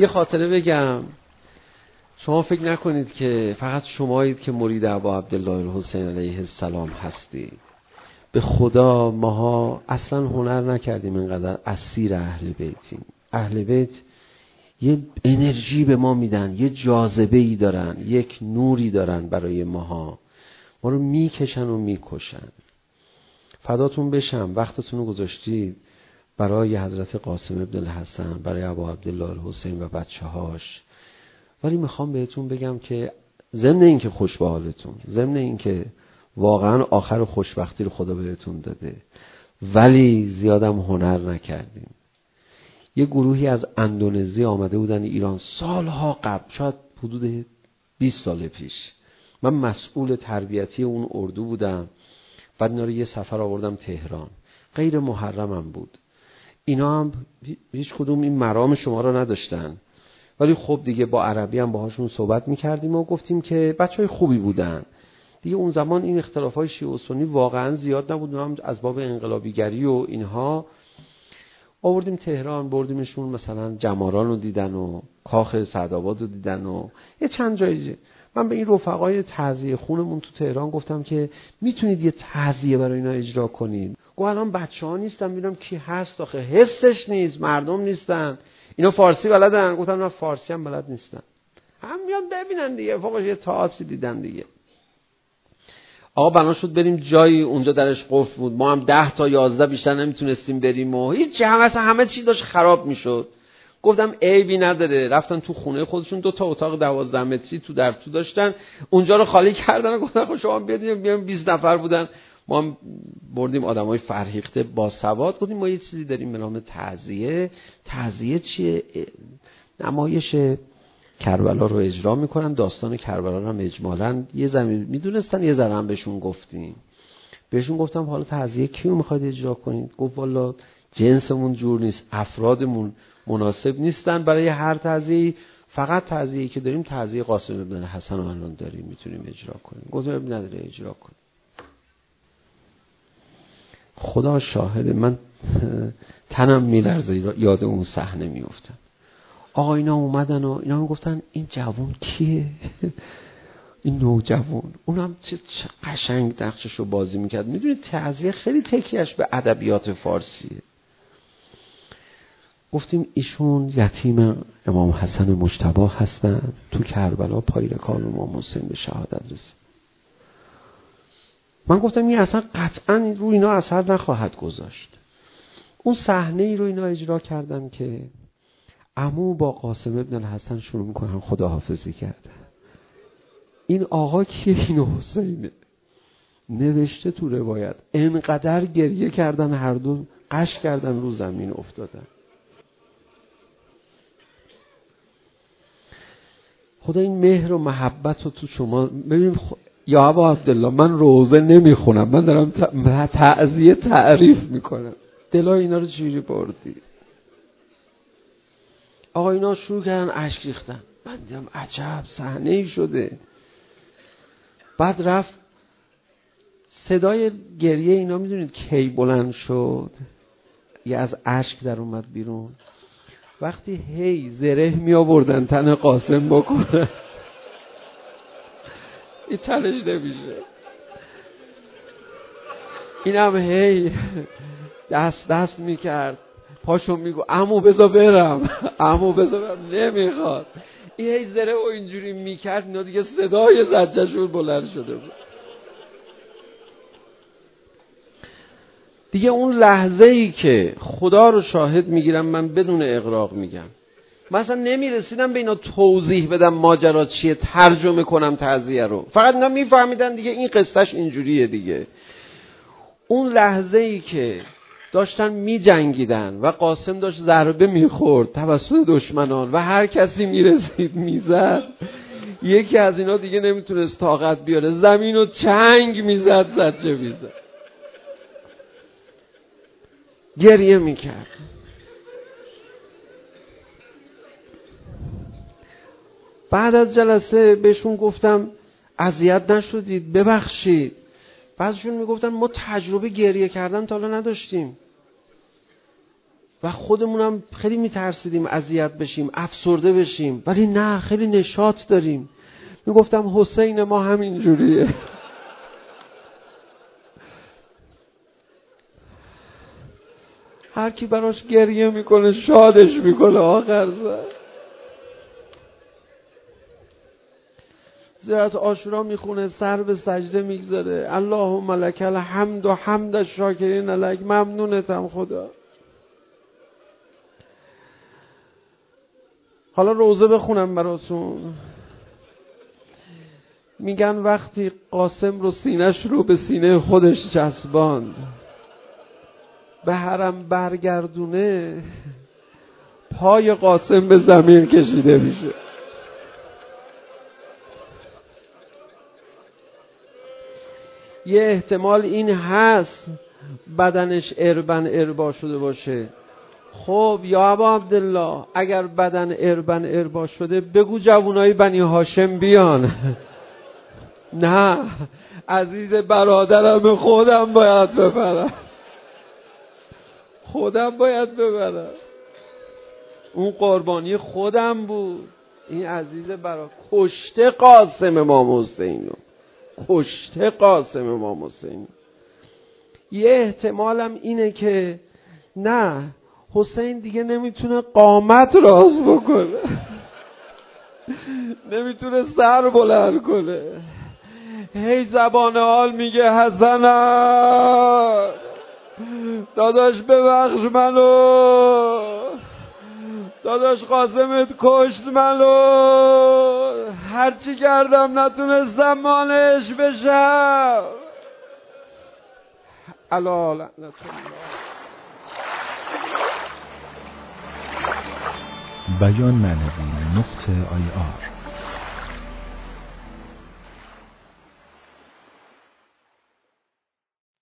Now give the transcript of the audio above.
یه خاطره بگم. شما فکر نکنید که فقط شمایید که مرید ابا عبدالله الحسین علیه السلام هستید. به خدا ماها اصلا هنر نکردیم اینقدر اسیر اهل بیتیم. اهل بیت یه انرژی به ما میدن، یه جاذبه‌ای دارن، یک نوری دارن برای ماها. ما رو میکشن و میکشن. فداتون بشم وقتتون رو گذاشتید برای حضرت قاسم ابن الحسن، برای ابا عبدالله الحسین و بچه‌هاش. ولی میخوام بهتون بگم که ضمن این که خوش به حالتون، ضمن این که واقعا آخر خوشبختی رو خدا بهتون داده، ولی زیادم هنر نکردیم. یه گروهی از اندونزی آمده بودن ایران سالها قبل، شاید حدود 20 سال پیش. من مسئول تربیتی اون اردو بودم. بعد اینا رو یه سفر آوردم تهران. غیر محرمم بود. اینا هم هیچ کدوم این مرام شما رو نداشتن، ولی خب دیگه با عربی هم باهاشون صحبت میکردیم و گفتیم که بچهای خوبی بودن. دیگه اون زمان این اختلافای شیعه و سنی واقعا زیاد نبود، هم از باب انقلابیگری و اینها. آوردیم تهران، بردیمشون مثلا جماران رو دیدن و کاخ سعدآباد رو دیدن و یه چند جایی. من به این رفقای تعزیه خونمون تو تهران گفتم که میتونید یه تعزیه برای اینا اجرا کنید. گفت الان بچه‌ها نیستن، میبینم کی هست آخه. حسش نیست، مردم نیستن. اینا فارسی بلدن؟ گفتم نه فارسی هم بلد نیستن. هم میان ببینن دیگه، فوقش یه تئاتر دیدن دیگه. آقا بنا شد بریم جایی، اونجا درش قفل بود. ما هم 10 تا 11 بیشتر نمیتونستیم بریم و هیچ همه چی داشت خراب میشد. گفتم عیبی نداره. رفتن تو خونه خودشون 2 تا اتاق 12 متری تو در تو داشتن، اونجا رو خالی کردن و گفتن خب شما بیاین. 20 نفر بودن. ما هم بردیم آدمای فرهیخته با سواد. گفتیم ما یه چیزی داریم به نام تعزیه. تعزیه چیه؟ نمایش کربلا رو اجرا میکنن. داستان کربلا رو هم اجمالاً یه زمین میدونستن، یه ذره هم بهشون گفتیم. بهشون گفتم حالا تعزیه کیو میخواید اجرا کنید؟ گفت والا جنسمون جور نیست، افرادمون مناسب نیستن برای هر تعزیه. فقط تعزیه‌ای که داریم تعزیه قاسم ابن الحسن رو الان داریم، میتونیم اجرا کنیم. گفتم اب نداره اجرا کنیم. خدا شاهد من تنم میلرزه یاد اون صحنه میافتم. آقا اینا اومدن و اینا میگفتن این جوون کیه؟ این نوجوان. اونم چه قشنگ نقششو بازی میکرد. میدونید تعزیه خیلی تکیهش به ادبیات فارسیه. گفتیم ایشون یتیم امام حسن مجتبی هستن، تو کربلا پایرکان امام حسین به شهادت رسید. من گفتم این اصلا قطعا رو اینا اثر نخواهد گذاشت. اون صحنه ای رو اینا اجرا کردن که عمو با قاسم ابن الحسن شروع میکنن خداحافظی کردن. این آقا کیه؟ این حسینه. نوشته تو روایت انقدر گریه کردن، هر دو قش کردن، رو زمین افتادن. خدا این مهر و محبت رو تو شما ببین. یا ابا عبدالله من روزه نمیخونم، من دارم تعزیه تعریف میکنم. دلای اینا رو چجوری بردی؟ آقا اینا شروع کردن اشک ریختن. من دیدم عجب صحنه ای شده. بعد رفت صدای گریه اینا میدونید کی بلند شد؟ یه از اشک در اومد بیرون. وقتی هی زره می آوردن تن قاسم بکنن این تنش نمیشه. اینم هی دست میکرد، پاشو میگو عمو بذار برم، عمو بذار برم، نمیخواد. این هی زره و اینجوری میکرد. اینا دیگه صدای زجرشون بلند شده بود. دیگه اون لحظه ای که خدا رو شاهد میگیرم، من بدون اغراق میگم، مثلا نمیرسیدم به اینا توضیح بدم ماجرا چیه، ترجمه کنم تعزیه رو. فقط اینا میفهمیدن دیگه این قصهش اینجوریه دیگه. اون لحظه ای که داشتن میجنگیدن و قاسم داشت ضربه میخورد توسط دشمنان و هر کسی میرسید میزد، یکی از اینا دیگه نمیتونست طاقت بیاره، زمین رو چنگ میزد، زجه میزد، گریه میکرد. بعد از جلسه بهشون گفتم اذیت نشدید، ببخشید. بعضیشون میگفتن ما تجربه گریه کردن تا حالا نداشتیم. و خودمونم خیلی میترسیدیم اذیت بشیم، افسرده بشیم، ولی نه، خیلی نشاط داریم. میگفتم حسین ما همین جوریه. هر کی براش گریه میکنه شادش میکنه آخر سر. زیارت عاشورا میخونه، سر به سجده میگذاره، اللهم لک الحمد و حمد الشاکرین لک، ممنونتم خدا. حالا روزه بخونم براتون. میگن وقتی قاسم رو سینه‌ش رو به سینه خودش چسباند، به حرم برگردونه، پای قاسم به زمین کشیده میشه. یه احتمال این هست بدنش اربن اربا شده باشه. خب یا ابا عبدالله، اگر بدن اربن اربا شده بگو جوانای بنی هاشم بیان. نه عزیز برادرم، خودم باید ببرم، خودم باید ببرم. اون قربانی خودم بود. این عزیز کشته قاسم امام حسینو، کشته قاسم امام حسین. یه احتمالم اینه که نه، حسین دیگه نمیتونه قامت راست بکنه، نمیتونه سر بلند کنه، هی زبان حال میگه حسنم داداش ببخش منو، داداش قاسمت کشت منو، هرچی کردم نتونستم مانعش بشم. الا لعنت الله. بیان معنوی .ir